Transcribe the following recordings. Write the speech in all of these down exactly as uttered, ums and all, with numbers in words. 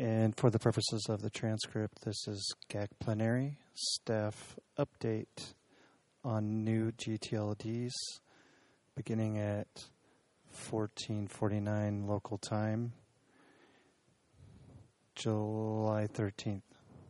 And for the purposes of the transcript, this is G A C Plenary staff update on new G T L Ds beginning at fourteen forty-nine local time, July thirteenth.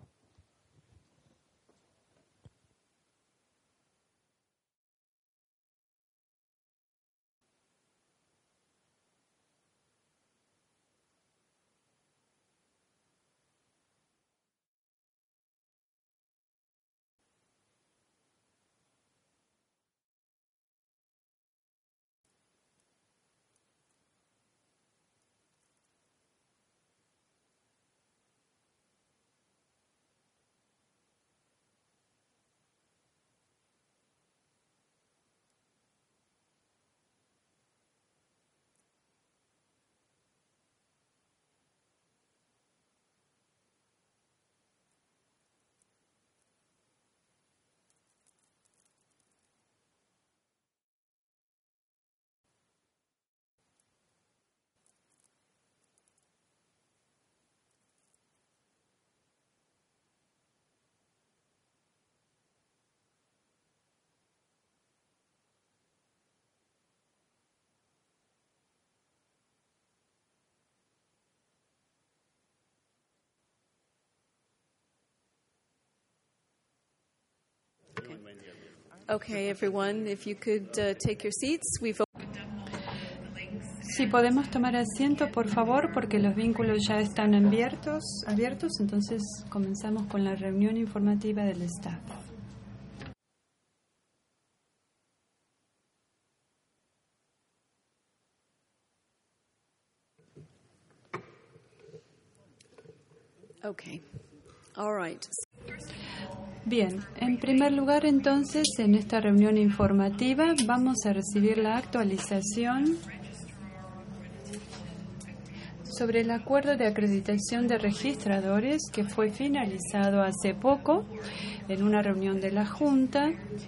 Okay, everyone, if you could uh, take your seats. We've Si podemos tomar asiento, por favor, porque los vínculos ya están abiertos, abiertos, entonces comenzamos con la reunión informativa del staff. Okay. All right. Bien, en primer lugar, entonces, en esta reunión informativa vamos a recibir la actualización sobre el acuerdo de acreditación de registradores que fue finalizado hace poco en una reunión de la Junta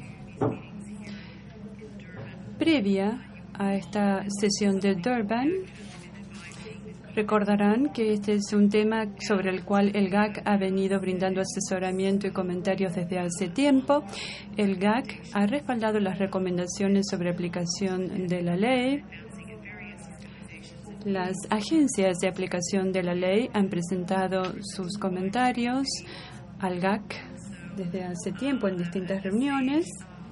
previa a esta sesión de Durban. Recordarán que este es un tema sobre el cual el G A C ha venido brindando asesoramiento y comentarios desde hace tiempo. El G A C ha respaldado las recomendaciones sobre aplicación de la ley. Las agencias de aplicación de la ley han presentado sus comentarios al G A C desde hace tiempo en distintas reuniones.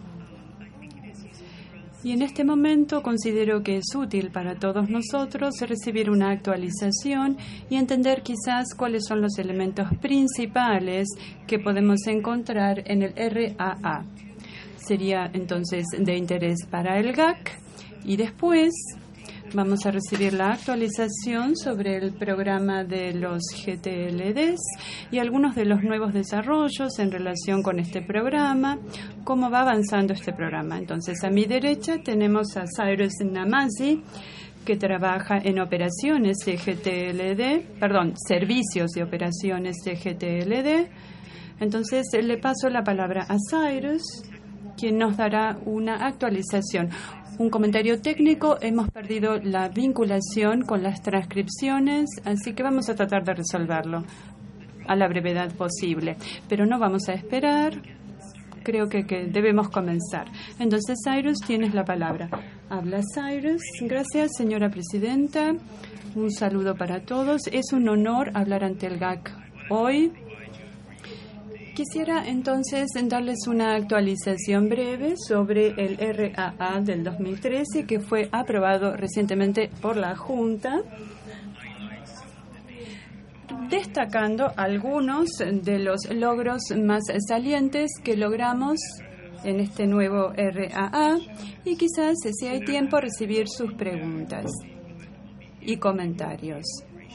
Y en este momento considero que es útil para todos nosotros recibir una actualización y entender quizás cuáles son los elementos principales que podemos encontrar en el R A A. Sería entonces de interés para el G A C y después vamos a recibir la actualización sobre el programa de los G T L Ds y algunos de los nuevos desarrollos en relación con este programa, cómo va avanzando este programa. Entonces, a mi derecha tenemos a Cyrus Namazi, que trabaja en operaciones de G T L D, perdón, servicios de operaciones de G T L D. Entonces, le paso la palabra a Cyrus, quien nos dará una actualización. Un comentario técnico, hemos perdido la vinculación con las transcripciones, así que vamos a tratar de resolverlo a la brevedad posible. Pero no vamos a esperar, creo que, que debemos comenzar. Entonces, Cyrus, tienes la palabra. Habla Cyrus. Gracias, señora presidenta. Un saludo para todos. Es un honor hablar ante el G A C hoy. Quisiera entonces darles una actualización breve sobre el R A A del dos mil trece que fue aprobado recientemente por la Junta, destacando algunos de los logros más salientes que logramos en este nuevo R A A y quizás, si hay tiempo, recibir sus preguntas y comentarios.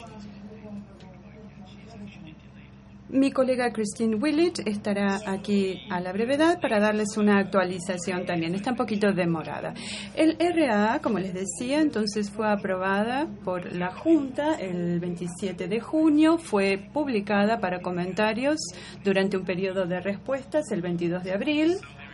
Mi colega Christine Willett estará aquí a la brevedad para darles una actualización también. Está un poquito demorada. El R A A, como les decía, entonces fue aprobada por la Junta el veintisiete de junio. Fue publicada para comentarios durante un periodo de respuestas el veintidós de abril.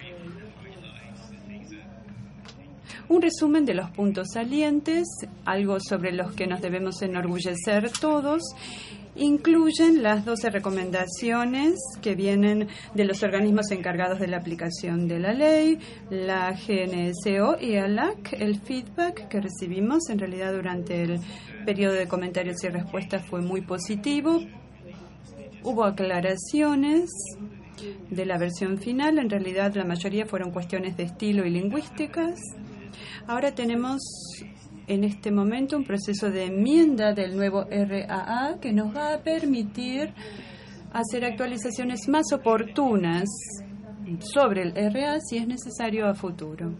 Un resumen de los puntos salientes, algo sobre los que nos debemos enorgullecer todos. incluyen las doce recomendaciones que vienen de los organismos encargados de la aplicación de la ley, la G N S O y A L A C. El feedback que recibimos en realidad durante el periodo de comentarios y respuestas fue muy positivo. Hubo aclaraciones de la versión final. En realidad la mayoría fueron cuestiones de estilo y lingüísticas. Ahora tenemos en este momento un proceso de enmienda del nuevo R A A que nos va a permitir hacer actualizaciones más oportunas sobre el R A A si es necesario a futuro.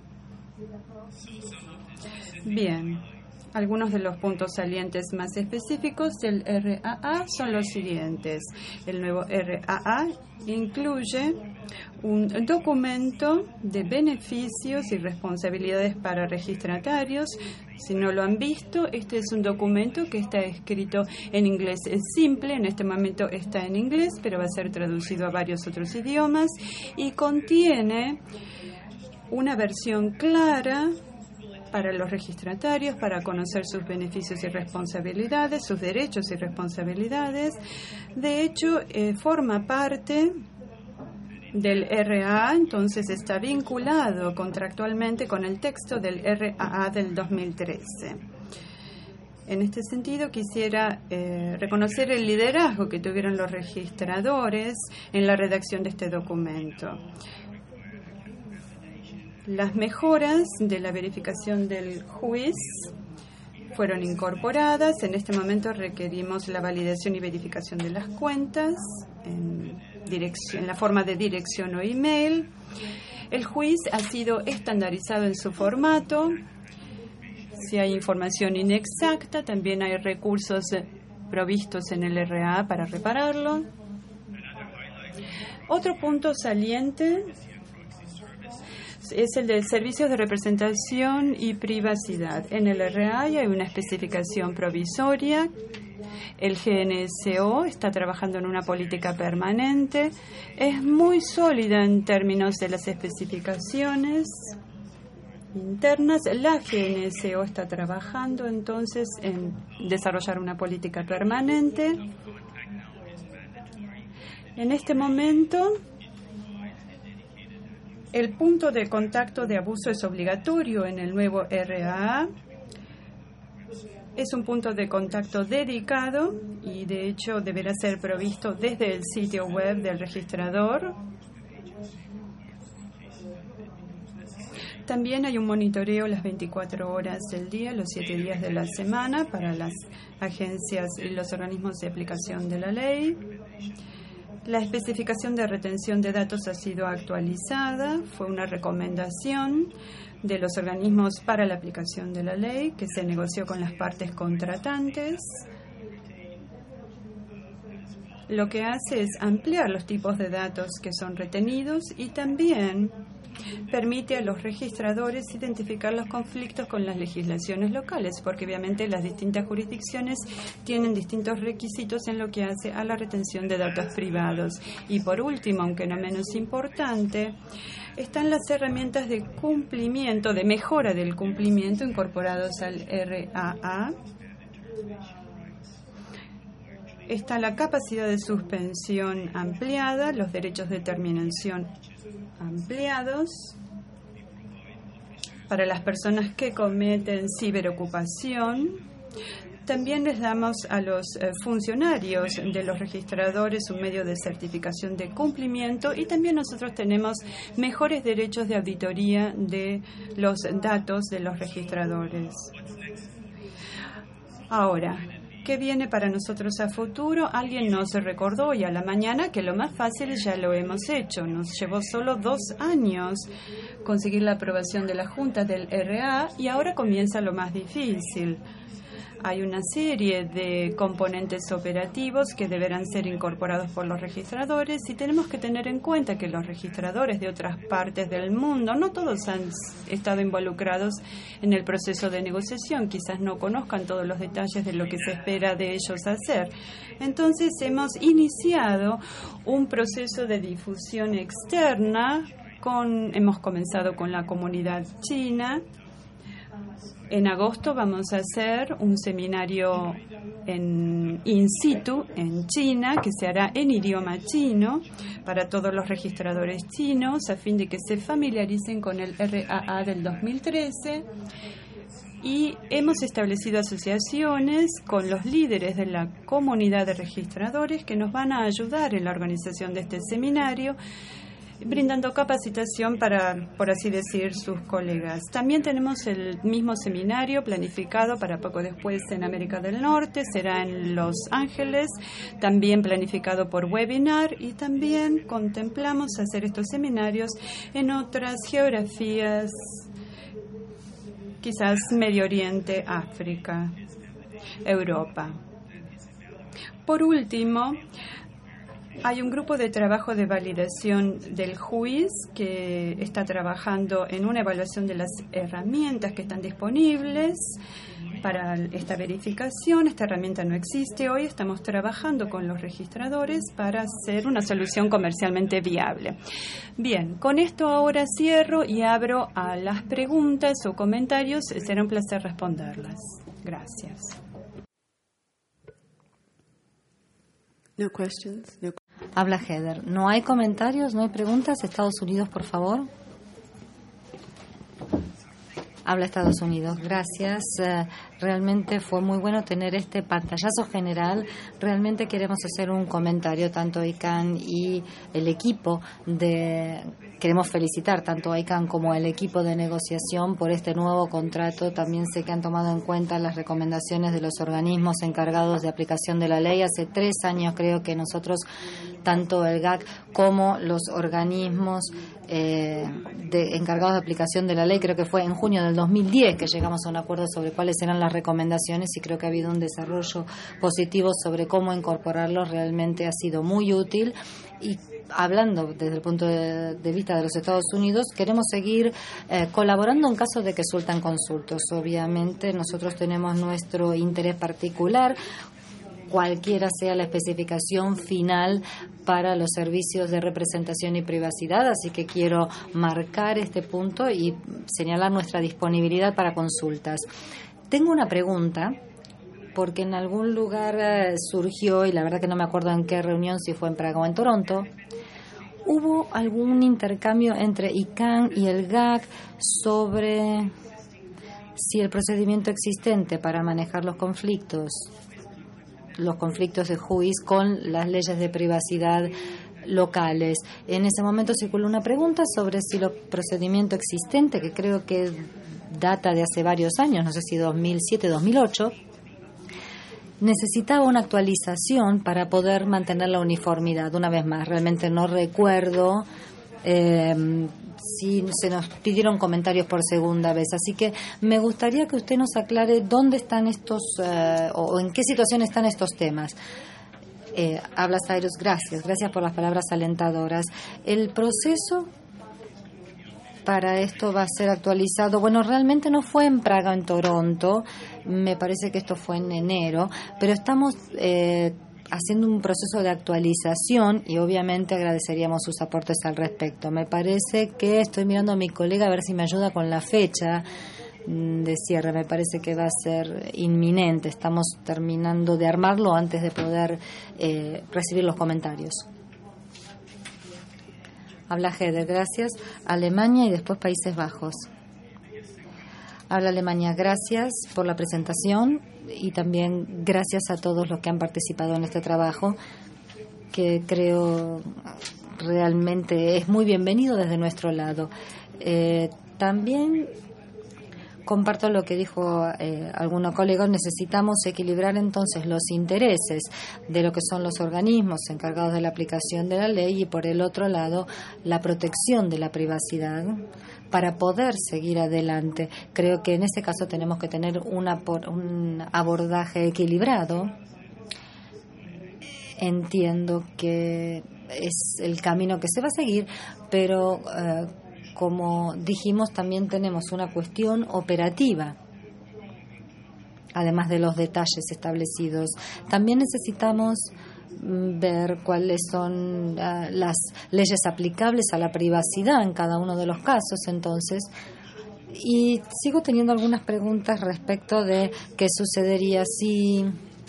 Bien, algunos de los puntos salientes más específicos del R A A son los siguientes. El nuevo R A A incluye un documento de beneficios y responsabilidades para registratarios. Si no lo han visto, este es un documento que está escrito en inglés simple. En este momento está en inglés, pero va a ser traducido a varios otros idiomas y contiene una versión clara para los registratarios, para conocer sus beneficios y responsabilidades, sus derechos y responsabilidades. De hecho, eh, forma parte del R A A, entonces está vinculado contractualmente con el texto del R A A del dos mil trece. En este sentido, quisiera eh, reconocer el liderazgo que tuvieron los registradores en la redacción de este documento. Las mejoras de la verificación del juiz fueron incorporadas. En este momento requerimos la validación y verificación de las cuentas en, dirección, en la forma de dirección o email. El juiz ha sido estandarizado en su formato. Si hay información inexacta, también hay recursos provistos en el R A A para repararlo. Otro punto saliente es el de servicios de representación y privacidad. En el R A A hay una especificación provisoria. El G N S O está trabajando en una política permanente. Es muy sólida en términos de las especificaciones internas. La G N S O está trabajando entonces en desarrollar una política permanente. En este momento, el punto de contacto de abuso es obligatorio en el nuevo R A A. Es un punto de contacto dedicado y, de hecho, deberá ser provisto desde el sitio web del registrador. También hay un monitoreo las veinticuatro horas del día, los siete días de la semana para las agencias y los organismos de aplicación de la ley. La especificación de retención de datos ha sido actualizada. Fue una recomendación de los organismos para la aplicación de la ley que se negoció con las partes contratantes. Lo que hace es ampliar los tipos de datos que son retenidos y también permite a los registradores identificar los conflictos con las legislaciones locales, porque obviamente las distintas jurisdicciones tienen distintos requisitos en lo que hace a la retención de datos privados. Y por último, aunque no menos importante, están las herramientas de cumplimiento, de mejora del cumplimiento incorporados al R A A. Está la capacidad de suspensión ampliada, los derechos de terminación ampliados para las personas que cometen ciberocupación. También les damos a los eh, funcionarios de los registradores un medio de certificación de cumplimiento y también nosotros tenemos mejores derechos de auditoría de los datos de los registradores. Ahora, ¿qué viene para nosotros a futuro? Alguien nos recordó hoy a la mañana que lo más fácil ya lo hemos hecho. Nos llevó solo dos años conseguir la aprobación de la Junta del R A A y ahora comienza lo más difícil. Hay una serie de componentes operativos que deberán ser incorporados por los registradores y tenemos que tener en cuenta que los registradores de otras partes del mundo, no todos han estado involucrados en el proceso de negociación, quizás no conozcan todos los detalles de lo que se espera de ellos hacer. Entonces hemos iniciado un proceso de difusión externa, con, hemos comenzado con la comunidad china. En agosto vamos a hacer un seminario en in situ en China, que se hará en idioma chino para todos los registradores chinos, a fin de que se familiaricen con el R A A del dos mil trece. Y hemos establecido asociaciones con los líderes de la comunidad de registradores que nos van a ayudar en la organización de este seminario, brindando capacitación para, por así decir, sus colegas. También tenemos el mismo seminario planificado para poco después en América del Norte, será en Los Ángeles, también planificado por webinar, y también contemplamos hacer estos seminarios en otras geografías, quizás Medio Oriente, África, Europa. Por último, hay un grupo de trabajo de validación del juiz que está trabajando en una evaluación de las herramientas que están disponibles para esta verificación. Esta herramienta no existe hoy. Estamos trabajando con los registradores para hacer una solución comercialmente viable. Bien, con esto ahora cierro y abro a las preguntas o comentarios. Será un placer responderlas. Gracias. No questions. No. Habla Heather. ¿No hay comentarios? ¿No hay preguntas? Estados Unidos, por favor. Habla Estados Unidos. Gracias. Uh, realmente fue muy bueno tener este pantallazo general. Realmente queremos hacer un comentario, tanto I C A N y el equipo de... Queremos felicitar tanto a I C A N como al equipo de negociación por este nuevo contrato. También sé que han tomado en cuenta las recomendaciones de los organismos encargados de aplicación de la ley. Hace tres años creo que nosotros, tanto el G A C como los organismos eh, de, encargados de aplicación de la ley, creo que fue en junio del dos mil diez que llegamos a un acuerdo sobre cuáles eran las recomendaciones, y creo que ha habido un desarrollo positivo sobre cómo incorporarlos. Realmente ha sido muy útil. Y hablando desde el punto de, de vista de los Estados Unidos, queremos seguir eh, colaborando en caso de que surtan consultos. Obviamente nosotros tenemos nuestro interés particular, cualquiera sea la especificación final para los servicios de representación y privacidad, así que quiero marcar este punto y señalar nuestra disponibilidad para consultas. Tengo una pregunta, porque en algún lugar eh, surgió, y la verdad que no me acuerdo en qué reunión, si fue en Praga o en Toronto, ¿hubo algún intercambio entre I C A N y el G A C sobre si el procedimiento existente para manejar los conflictos, los conflictos de juiz con las leyes de privacidad locales? En ese momento circuló una pregunta sobre si el procedimiento existente, que creo que data de hace varios años, no sé si dos mil siete, dos mil ocho, necesitaba una actualización para poder mantener la uniformidad. Una vez más, realmente no recuerdo eh, si se nos pidieron comentarios por segunda vez, así que me gustaría que usted nos aclare dónde están estos eh, o en qué situación están estos temas. Eh, habla Cyrus. Gracias, gracias por las palabras alentadoras. El proceso para esto va a ser actualizado. Bueno, realmente no fue en Praga o en Toronto, me parece que esto fue en enero, pero estamos eh, haciendo un proceso de actualización y obviamente agradeceríamos sus aportes al respecto. Me parece que estoy mirando a mi colega a ver si me ayuda con la fecha de cierre. Me parece que va a ser inminente. Estamos terminando de armarlo antes de poder eh, recibir los comentarios. Habla Heather, gracias. Alemania y después Países Bajos. Habla Alemania, gracias por la presentación y también gracias a todos los que han participado en este trabajo, que creo realmente es muy bienvenido desde nuestro lado. Eh, también comparto lo que dijo eh, algunos colegas. Necesitamos equilibrar entonces los intereses de lo que son los organismos encargados de la aplicación de la ley y, por el otro lado, la protección de la privacidad para poder seguir adelante. Creo que en este caso tenemos que tener una, un abordaje equilibrado. Entiendo que es el camino que se va a seguir, pero eh, como dijimos, también tenemos una cuestión operativa, además de los detalles establecidos. También necesitamos ver cuáles son uh, las leyes aplicables a la privacidad en cada uno de los casos. Entonces, Y sigo teniendo algunas preguntas respecto de qué sucedería si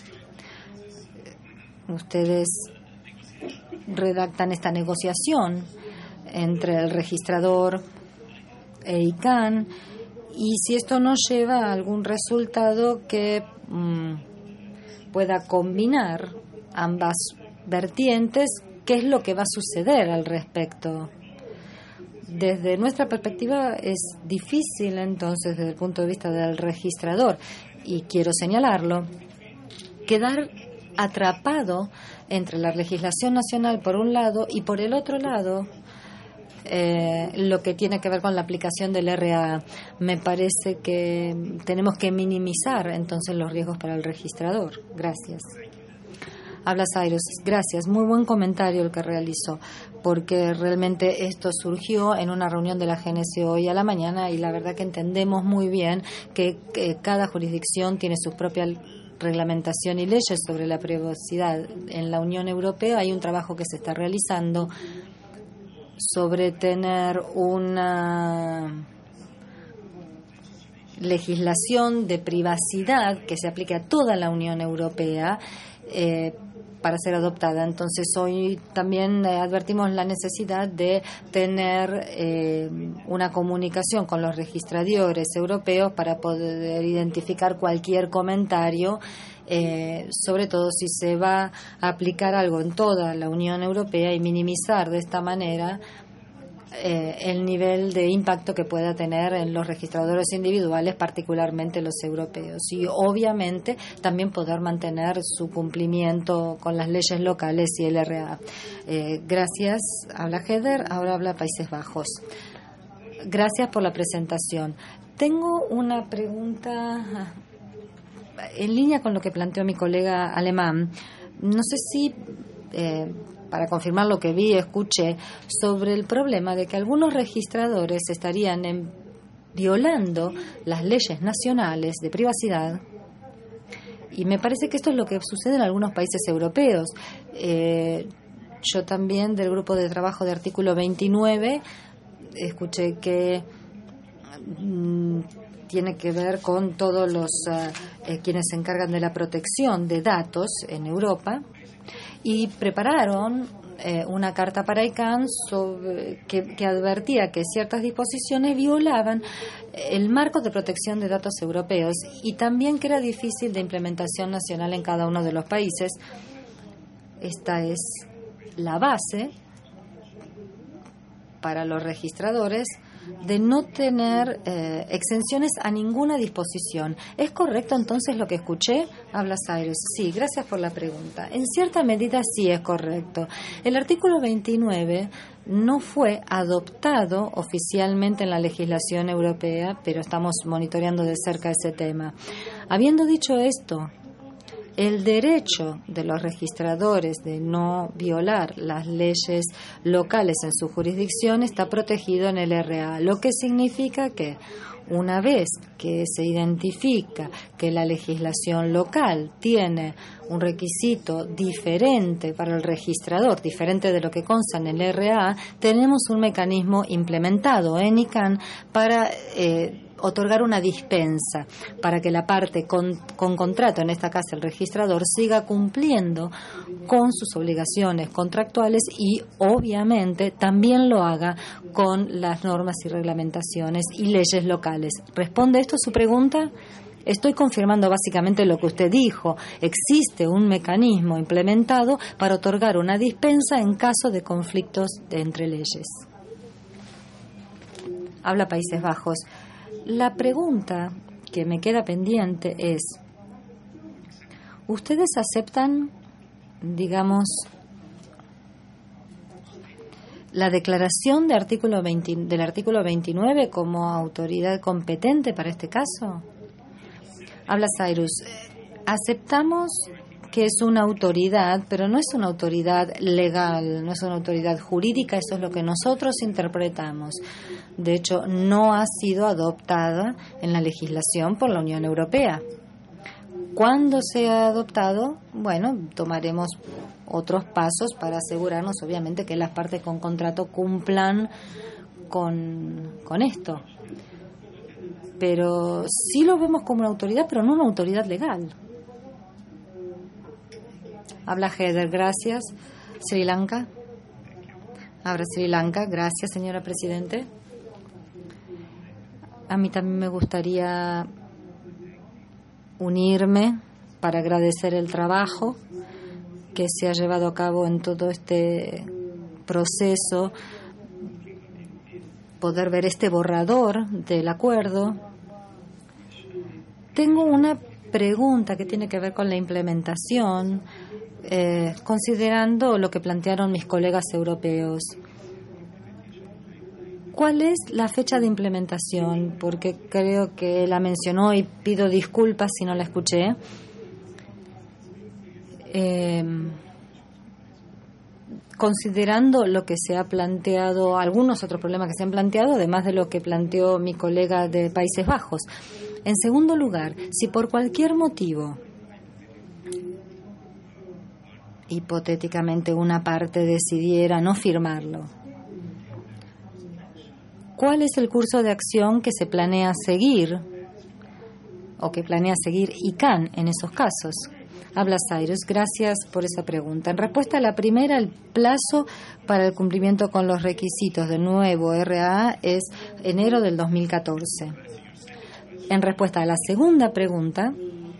ustedes redactan esta negociación entre el registrador e I C A N y si esto no lleva a algún resultado que mmm, pueda combinar ambas vertientes, ¿qué es lo que va a suceder al respecto? Desde nuestra perspectiva es difícil entonces desde el punto de vista del registrador, y quiero señalarlo, quedar atrapado entre la legislación nacional por un lado y por el otro lado eh, lo que tiene que ver con la aplicación del R A A. Me parece que tenemos que minimizar entonces los riesgos para el registrador. Gracias. Habla Cyrus. Gracias. Muy buen comentario el que realizó, porque realmente esto surgió en una reunión de la G N C hoy a la mañana y la verdad que entendemos muy bien que, que cada jurisdicción tiene su propia reglamentación y leyes sobre la privacidad. En la Unión Europea hay un trabajo que se está realizando sobre tener una legislación de privacidad que se aplique a toda la Unión Europea eh, para ser adoptada. Entonces hoy también eh, advertimos la necesidad de tener eh, una comunicación con los registradores europeos para poder identificar cualquier comentario, eh, sobre todo si se va a aplicar algo en toda la Unión Europea, y minimizar de esta manera Eh, el nivel de impacto que pueda tener en los registradores individuales, particularmente los europeos, y obviamente también poder mantener su cumplimiento con las leyes locales y el R A. Eh, gracias, habla Heather, ahora habla Países Bajos. Gracias por la presentación. Tengo una pregunta en línea con lo que planteó mi colega alemán. No sé si eh, para confirmar lo que vi, escuché sobre el problema de que algunos registradores estarían en, violando las leyes nacionales de privacidad, y me parece que esto es lo que sucede en algunos países europeos. Eh, yo también del grupo de trabajo de artículo veintinueve escuché que mmm, tiene que ver con todos los uh, eh, quienes se encargan de la protección de datos en Europa, y prepararon eh, una carta para I C A N sobre, que, que advertía que ciertas disposiciones violaban el marco de protección de datos europeos y también que era difícil de implementación nacional en cada uno de los países. Esta es la base para los registradores de no tener eh, exenciones a ninguna disposición. ¿Es correcto entonces lo que escuché? Habla Cyrus. Sí, gracias por la pregunta. En cierta medida sí es correcto. El artículo veintinueve no fue adoptado oficialmente en la legislación europea, pero estamos monitoreando de cerca ese tema. Habiendo dicho esto, el derecho de los registradores de no violar las leyes locales en su jurisdicción está protegido en el R A, lo que significa que una vez que se identifica que la legislación local tiene un requisito diferente para el registrador, diferente de lo que consta en el R A, tenemos un mecanismo implementado en I C A N para eh, otorgar una dispensa para que la parte con, con contrato, en esta caso el registrador, siga cumpliendo con sus obligaciones contractuales y obviamente también lo haga con las normas y reglamentaciones y leyes locales. ¿Responde esto a su pregunta? Estoy confirmando básicamente lo que usted dijo. Existe un mecanismo implementado para otorgar una dispensa en caso de conflictos de entre leyes. Habla Países Bajos. La pregunta que me queda pendiente es, ¿ustedes aceptan, digamos, la declaración de artículo veinte, del artículo veintinueve como autoridad competente para este caso? Habla Cyrus. Aceptamos que es una autoridad, pero no es una autoridad legal, no es una autoridad jurídica, eso es lo que nosotros interpretamos. De hecho, no ha sido adoptada en la legislación por la Unión Europea. ¿Cuándo sea adoptado? Bueno, tomaremos otros pasos para asegurarnos, obviamente, que las partes con contrato cumplan con, con esto. pero sí lo vemos como una autoridad, pero no una autoridad legal. Habla Heather, gracias. Sri Lanka. Habla Sri Lanka, gracias, señora Presidente. A mí también me gustaría unirme para agradecer el trabajo que se ha llevado a cabo en todo este proceso, poder ver este borrador del acuerdo. Tengo una pregunta que tiene que ver con la implementación, eh, considerando lo que plantearon mis colegas europeos. ¿Cuál es la fecha de implementación? Porque creo que la mencionó y pido disculpas si no la escuché. Eh, considerando lo que se ha planteado, algunos otros problemas que se han planteado, además de lo que planteó mi colega de Países Bajos. En segundo lugar, si por cualquier motivo, hipotéticamente una parte decidiera no firmarlo, ¿cuál es el curso de acción que se planea seguir o que planea seguir I C A N en esos casos? Habla Cyrus, gracias por esa pregunta. En respuesta a la primera, el plazo para el cumplimiento con los requisitos del nuevo R A A es enero del dos mil catorce. En respuesta a la segunda pregunta,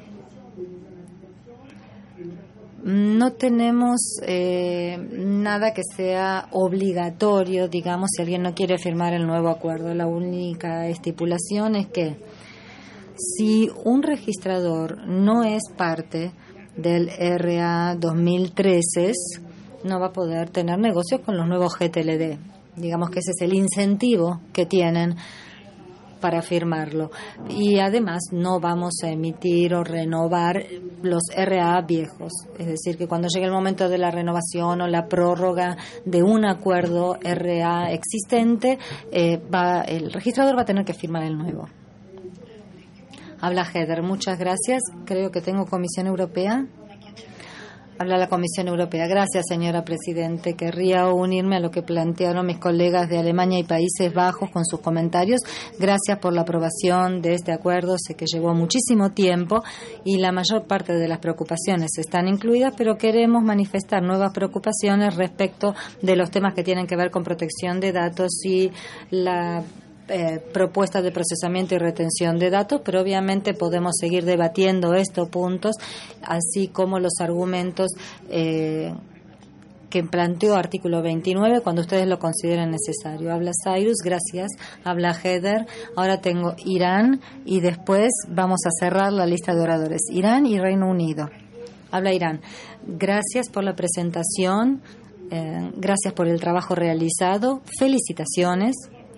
no tenemos eh, nada que sea obligatorio, digamos, si alguien no quiere firmar el nuevo acuerdo. La única estipulación es que si un registrador no es parte del R A dos mil trece, no va a poder tener negocios con los nuevos G T L D. Digamos que ese es el incentivo que tienen para firmarlo. Y además no vamos a emitir o renovar los R A viejos. Es decir, que cuando llegue el momento de la renovación o la prórroga de un acuerdo R A existente, eh, va, el registrador va a tener que firmar el nuevo. Habla Heather, muchas gracias. Creo que tengo Comisión Europea. Habla la Comisión Europea. Gracias, señora Presidente. Querría unirme a lo que plantearon mis colegas de Alemania y Países Bajos con sus comentarios. Gracias por la aprobación de este acuerdo. Sé que llevó muchísimo tiempo y la mayor parte de las preocupaciones están incluidas, pero queremos manifestar nuevas preocupaciones respecto de los temas que tienen que ver con protección de datos y la Eh, propuestas de procesamiento y retención de datos, pero obviamente podemos seguir debatiendo estos puntos, así como los argumentos eh, que planteó artículo veintinueve cuando ustedes lo consideren necesario. Habla Cyrus, gracias. Habla Heather. Ahora tengo Irán y después vamos a cerrar la lista de oradores. Irán y Reino Unido. Habla Irán. Gracias por la presentación. Eh, gracias por el trabajo realizado. Felicitaciones.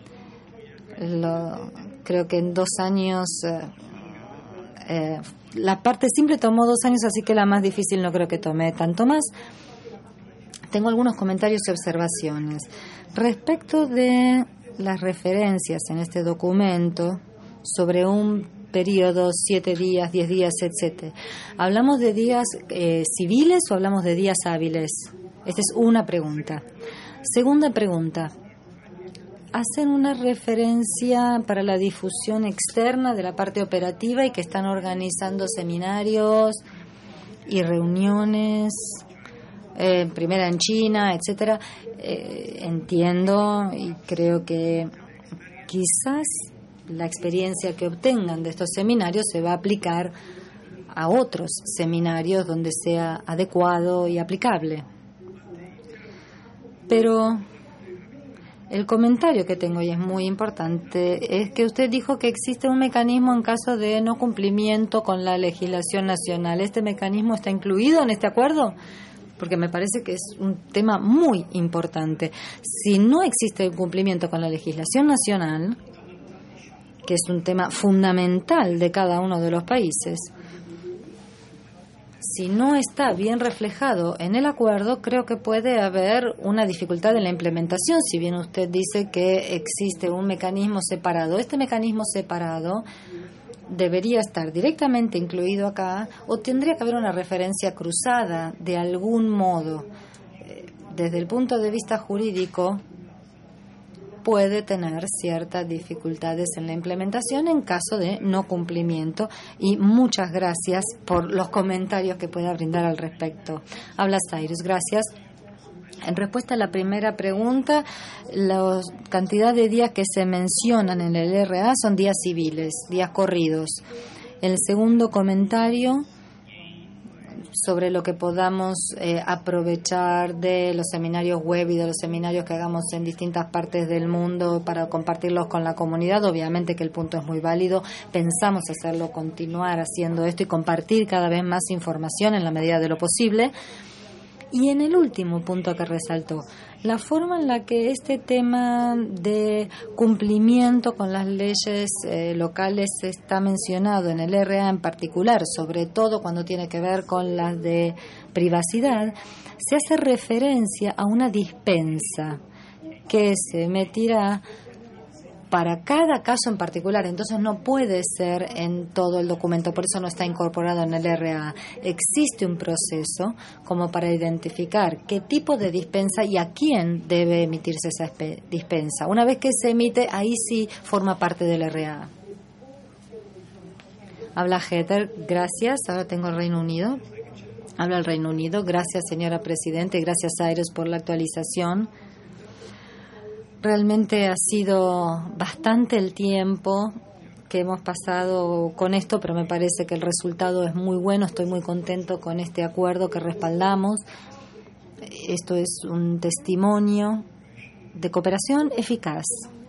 Lo, creo que en dos años eh, eh, la parte simple tomó dos años, así que la más difícil no creo que tome tanto más. Tengo algunos comentarios y observaciones respecto de las referencias en este documento sobre un periodo, siete días, diez días, etcétera. ¿Hablamos de días eh, civiles o hablamos de días hábiles? Esta es una pregunta. Segunda pregunta. Hacen una referencia para la difusión externa de la parte operativa y que están organizando seminarios y reuniones, eh, primera en China, etcétera. Eh, entiendo y creo que quizás la experiencia que obtengan de estos seminarios se va a aplicar a otros seminarios donde sea adecuado y aplicable. Pero el comentario que tengo, y es muy importante, es que usted dijo que existe un mecanismo en caso de no cumplimiento con la legislación nacional. ¿Este mecanismo está incluido en este acuerdo? Porque me parece que es un tema muy importante. Si no existe cumplimiento con la legislación nacional, que es un tema fundamental de cada uno de los países, si no está bien reflejado en el acuerdo, creo que puede haber una dificultad en la implementación. Si bien usted dice que existe un mecanismo separado, este mecanismo separado debería estar directamente incluido acá o tendría que haber una referencia cruzada de algún modo. Desde el punto de vista jurídico, puede tener ciertas dificultades en la implementación en caso de no cumplimiento. Y muchas gracias por los comentarios que pueda brindar al respecto. Habla Cyrus, gracias. En respuesta a la primera pregunta, la cantidad de días que se mencionan en el R A son días civiles, días corridos. El segundo comentario sobre lo que podamos eh, aprovechar de los seminarios web y de los seminarios que hagamos en distintas partes del mundo para compartirlos con la comunidad. Obviamente que el punto es muy válido. Pensamos hacerlo, continuar haciendo esto y compartir cada vez más información en la medida de lo posible. Y en el último punto que resaltó, la forma en la que este tema de cumplimiento con las leyes eh, locales está mencionado en el R A en particular, sobre todo cuando tiene que ver con las de privacidad, se hace referencia a una dispensa que se emitirá para cada caso en particular. Entonces no puede ser en todo el documento, por eso no está incorporado en el R A. Existe un proceso como para identificar qué tipo de dispensa y a quién debe emitirse esa dispensa. Una vez que se emite, ahí sí forma parte del R A. Habla Heather, gracias. Ahora tengo el Reino Unido. Habla el Reino Unido. Gracias, señora Presidente. Gracias, Cyrus, por la actualización. Realmente ha sido bastante el tiempo que hemos pasado con esto, pero me parece que el resultado es muy bueno. Estoy muy contento con este acuerdo que respaldamos. Esto es un testimonio de cooperación eficaz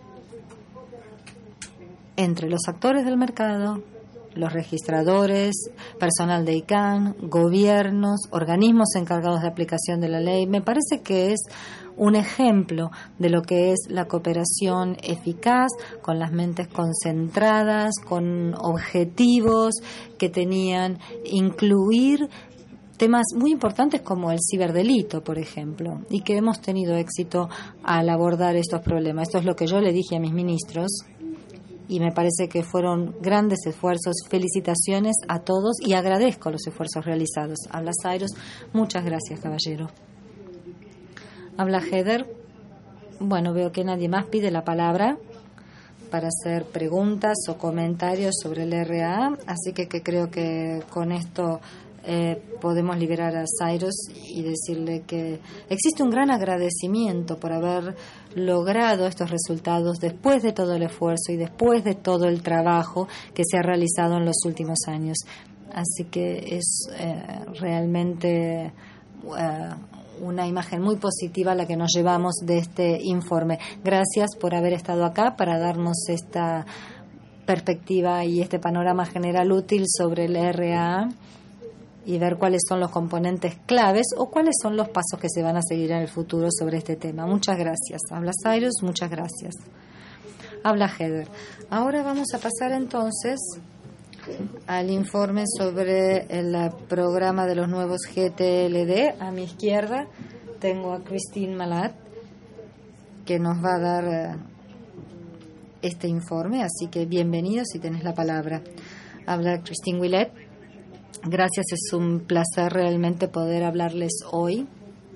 entre los actores del mercado, los registradores, personal de I C A N, gobiernos, organismos encargados de aplicación de la ley. Me parece que es un ejemplo de lo que es la cooperación eficaz, con las mentes concentradas, con objetivos que tenían incluir temas muy importantes como el ciberdelito, por ejemplo, y que hemos tenido éxito al abordar estos problemas. Esto es lo que yo le dije a mis ministros y me parece que fueron grandes esfuerzos. Felicitaciones a todos y agradezco los esfuerzos realizados. Habla Cyrus. Muchas gracias, caballero. Habla Heather. Bueno, veo que nadie más pide la palabra para hacer preguntas o comentarios sobre el R A, así que, que creo que con esto eh, podemos liberar a Cyrus y decirle que existe un gran agradecimiento por haber logrado estos resultados después de todo el esfuerzo y después de todo el trabajo que se ha realizado en los últimos años. Así que es eh, realmente eh, una imagen muy positiva la que nos llevamos de este informe. Gracias por haber estado acá para darnos esta perspectiva y este panorama general útil sobre el R A y ver cuáles son los componentes claves o cuáles son los pasos que se van a seguir en el futuro sobre este tema. Muchas gracias. Habla Cyrus, muchas gracias. Habla Heather. Ahora vamos a pasar entonces al informe sobre el programa de los nuevos G T L D. A mi izquierda tengo a Christine Malat, que nos va a dar este informe, así que bienvenidos si tenés la palabra. Habla Christine Willett. Gracias, es un placer realmente poder hablarles hoy.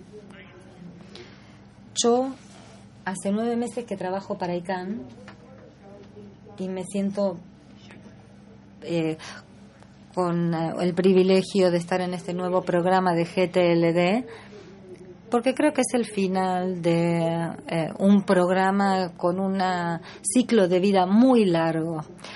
Yo hace nueve meses que trabajo para I C A N y me siento Eh, con eh, el privilegio de estar en este nuevo programa de G T L D, porque creo que es el final de eh, un programa con un ciclo de vida muy largo.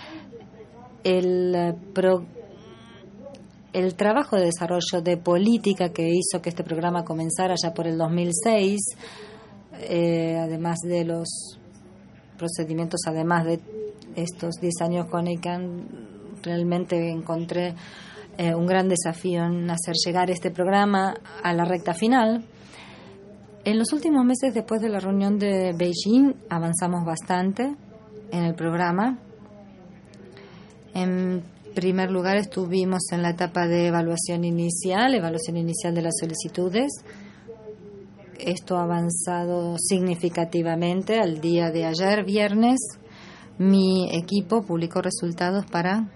El, pro, el trabajo de desarrollo de política que hizo que este programa comenzara ya por el dos mil seis, eh, además de los procedimientos, además de estos diez años con I C A N, realmente encontré eh, un gran desafío en hacer llegar este programa a la recta final. En los últimos meses, después de la reunión de Beijing, avanzamos bastante en el programa. En primer lugar, estuvimos en la etapa de evaluación inicial, evaluación inicial de las solicitudes. Esto ha avanzado significativamente. Al día de ayer, viernes, mi equipo publicó resultados para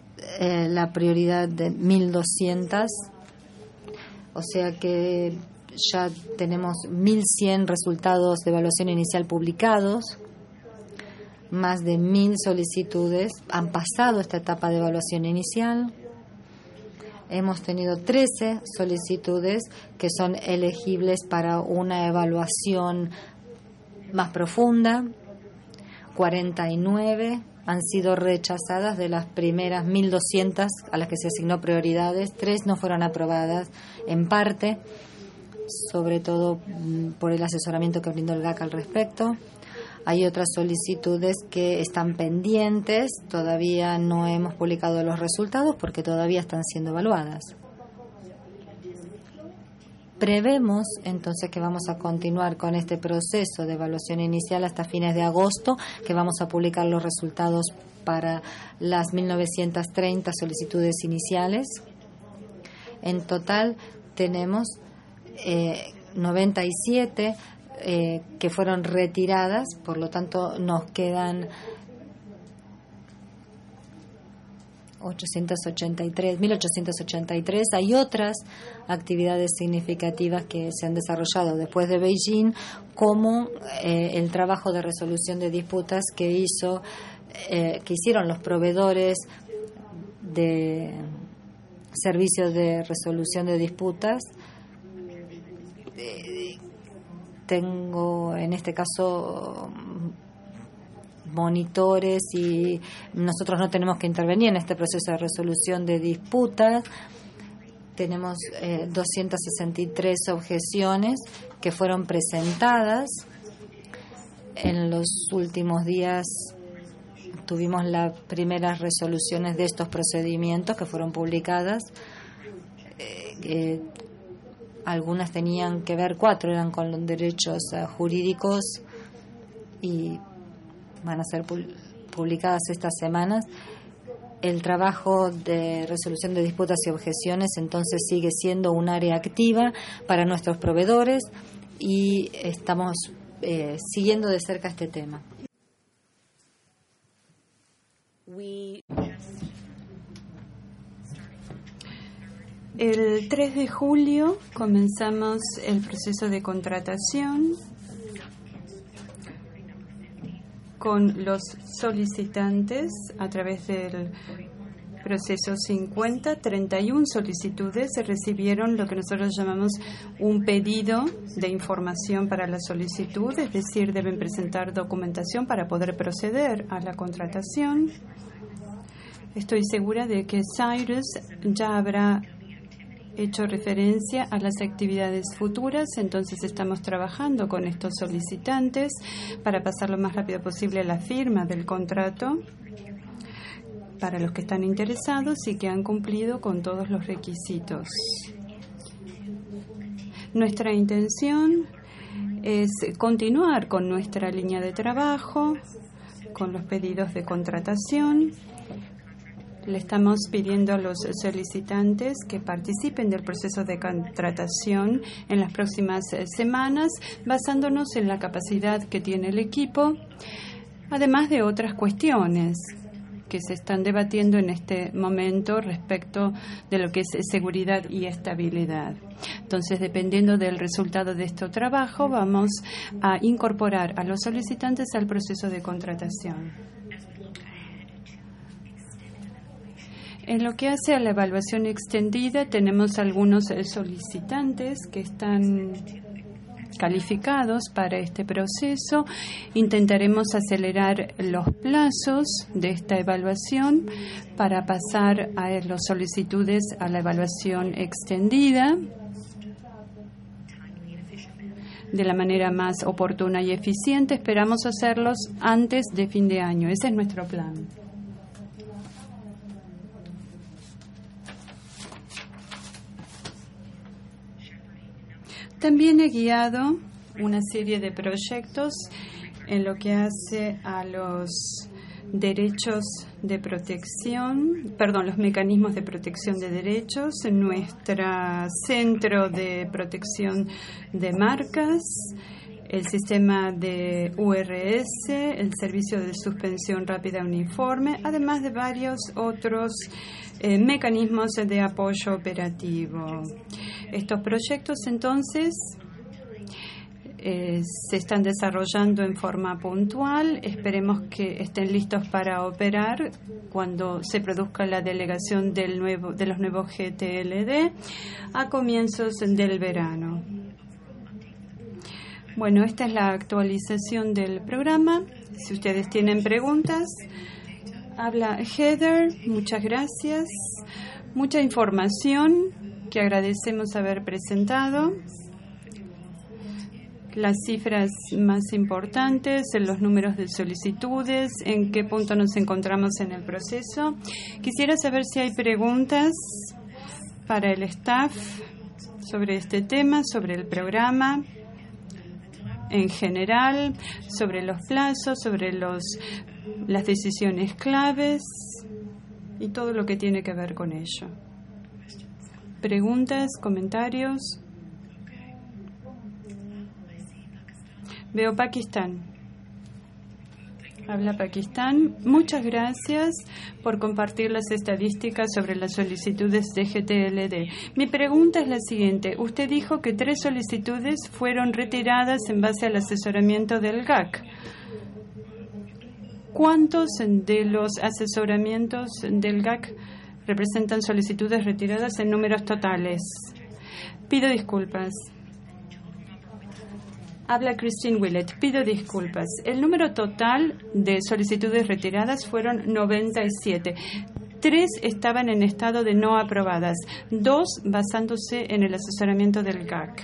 Eh, la prioridad de mil doscientas, o sea que ya tenemos mil cien resultados de evaluación inicial publicados. Más de mil solicitudes han pasado esta etapa de evaluación inicial. Hemos tenido trece solicitudes que son elegibles para una evaluación más profunda. cuarenta y nueve han sido rechazadas de las primeras mil doscientas a las que se asignó prioridades. Tres no fueron aprobadas, en parte, sobre todo por el asesoramiento que brindó el G A C al respecto. Hay otras solicitudes que están pendientes, todavía no hemos publicado los resultados porque todavía están siendo evaluadas. Prevemos entonces que vamos a continuar con este proceso de evaluación inicial hasta fines de agosto, que vamos a publicar los resultados para las mil novecientas treinta solicitudes iniciales. En total tenemos eh, noventa y siete eh, que fueron retiradas, por lo tanto nos quedan ochocientos ochenta y tres, mil ochocientos ochenta y tres. Hay otras actividades significativas que se han desarrollado después de Beijing, como eh, el trabajo de resolución de disputas que hizo, eh, que hicieron los proveedores de servicios de resolución de disputas. Eh, tengo en este caso monitores y nosotros no tenemos que intervenir en este proceso de resolución de disputas. Tenemos eh, doscientas sesenta y tres objeciones que fueron presentadas. En los últimos días tuvimos las primeras resoluciones de estos procedimientos que fueron publicadas. Eh, eh, algunas tenían que ver, cuatro eran con los derechos uh, jurídicos y van a ser publicadas estas semanas. El trabajo de resolución de disputas y objeciones entonces sigue siendo un área activa para nuestros proveedores y estamos eh, siguiendo de cerca este tema. El tres de julio comenzamos el proceso de contratación con los solicitantes a través del proceso cincuenta. treinta y una solicitudes se recibieron lo que nosotros llamamos un pedido de información para la solicitud, es decir, deben presentar documentación para poder proceder a la contratación. Estoy segura de que Cyrus ya habrá hecho referencia a las actividades futuras, entonces estamos trabajando con estos solicitantes para pasar lo más rápido posible a la firma del contrato para los que están interesados y que han cumplido con todos los requisitos. Nuestra intención es continuar con nuestra línea de trabajo, con los pedidos de contratación. Le estamos pidiendo a los solicitantes que participen del proceso de contratación en las próximas semanas, basándonos en la capacidad que tiene el equipo, además de otras cuestiones que se están debatiendo en este momento respecto de lo que es seguridad y estabilidad. Entonces, dependiendo del resultado de este trabajo, vamos a incorporar a los solicitantes al proceso de contratación. En lo que hace a la evaluación extendida, tenemos algunos solicitantes que están calificados para este proceso. Intentaremos acelerar los plazos de esta evaluación para pasar a las solicitudes a la evaluación extendida de la manera más oportuna y eficiente. Esperamos hacerlos antes de fin de año. Ese es nuestro plan. También he guiado una serie de proyectos en lo que hace a los derechos de protección, perdón, los mecanismos de protección de derechos en nuestro centro de protección de marcas, el sistema de U R S, el servicio de suspensión rápida uniforme, además de varios otros eh, mecanismos de apoyo operativo. Estos proyectos, entonces, eh, se están desarrollando en forma puntual. Esperemos que estén listos para operar cuando se produzca la delegación del nuevo, de los nuevos G T L D a comienzos del verano. Bueno, esta es la actualización del programa. Si ustedes tienen preguntas, habla Heather. Muchas gracias. Mucha información que agradecemos haber presentado. Las cifras más importantes, en los números de solicitudes, en qué punto nos encontramos en el proceso. Quisiera saber si hay preguntas para el staff sobre este tema, sobre el programa en general, sobre los plazos, sobre los, las decisiones claves y todo lo que tiene que ver con ello. Preguntas, comentarios. Veo Pakistán. Habla Pakistán. Muchas gracias por compartir las estadísticas sobre las solicitudes de G T L D. Mi pregunta es la siguiente. Usted dijo que tres solicitudes fueron retiradas en base al asesoramiento del G A C. ¿Cuántos de los asesoramientos del G A C representan solicitudes retiradas en números totales? Pido disculpas. Habla Christine Willett. Pido disculpas. El número total de solicitudes retiradas fueron noventa y siete. Tres estaban en estado de no aprobadas, dos basándose en el asesoramiento del G A C.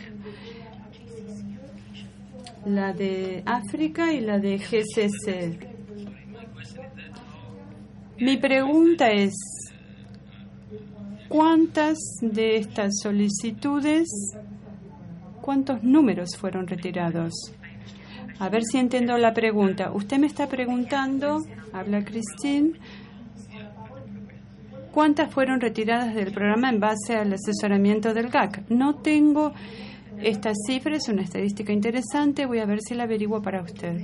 La de África y la de G C C. Mi pregunta es, ¿cuántas de estas solicitudes, cuántos números fueron retirados? A ver si entiendo la pregunta. Usted me está preguntando, habla Christine, ¿cuántas fueron retiradas del programa en base al asesoramiento del G A C? No tengo estas cifras, es una estadística interesante, voy a ver si la averiguo para usted.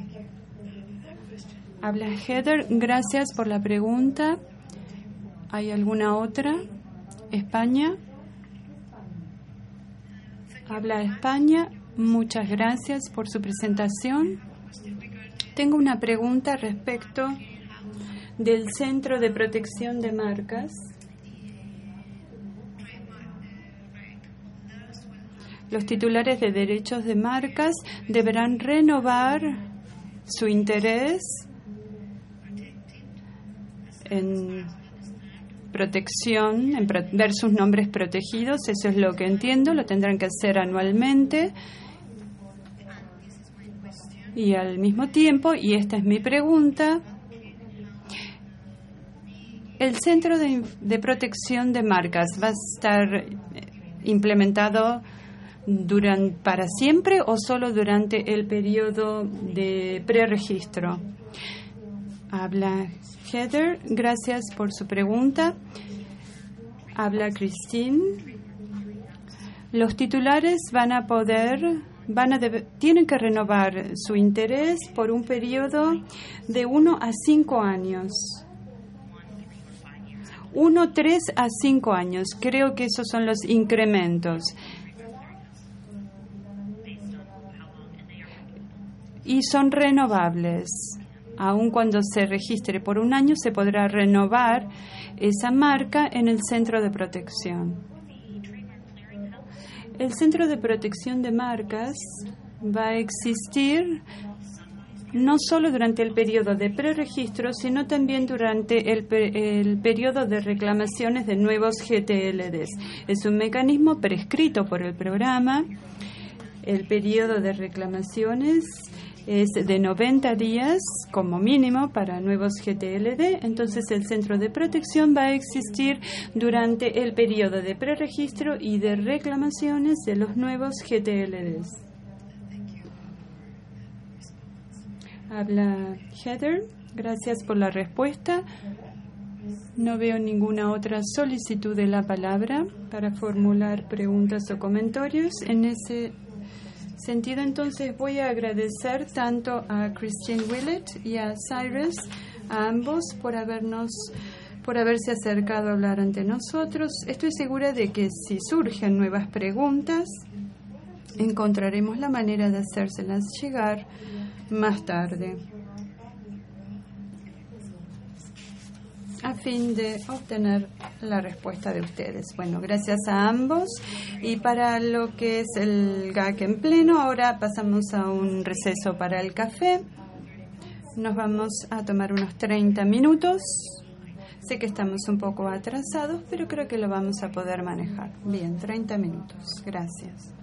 Habla Heather, gracias por la pregunta. ¿Hay alguna otra? España. Habla España. Muchas gracias por su presentación. Tengo una pregunta respecto del Centro de Protección de Marcas. Los titulares de derechos de marcas deberán renovar su interés en protección, en pro- ver sus nombres protegidos. Eso es lo que entiendo. Lo tendrán que hacer anualmente. Y al mismo tiempo, y esta es mi pregunta, ¿el Centro de, de Protección de Marcas va a estar implementado durante, para siempre o solo durante el periodo de preregistro? Habla Heather, gracias por su pregunta. Habla Christine. Los titulares van a poder, van a debe, tienen que renovar su interés por un periodo de uno a cinco años. Uno, tres a cinco años. Creo que esos son los incrementos. Y son renovables. Aun cuando se registre por un año, se podrá renovar esa marca en el centro de protección. El Centro de Protección de Marcas va a existir no solo durante el periodo de preregistro, sino también durante el, el periodo de reclamaciones de nuevos G T L Ds. Es un mecanismo prescrito por el programa. El periodo de reclamaciones es de noventa días como mínimo para nuevos G T L D. Entonces el centro de protección va a existir durante el periodo de preregistro y de reclamaciones de los nuevos G T L Ds. Habla Heather, gracias por la respuesta. No veo ninguna otra solicitud de la palabra para formular preguntas o comentarios. En ese sentido, entonces, voy a agradecer tanto a Christine Willett y a Cyrus, a ambos, por habernos por haberse acercado a hablar ante nosotros. Estoy segura de que si surgen nuevas preguntas, encontraremos la manera de hacérselas llegar más tarde, a fin de obtener la respuesta de ustedes. Bueno, gracias a ambos. Y para lo que es el G A C en pleno, ahora pasamos a un receso para el café. Nos vamos a tomar unos treinta minutos. Sé que estamos un poco atrasados, pero creo que lo vamos a poder manejar. Bien, treinta minutos. Gracias.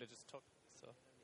to just talk. So.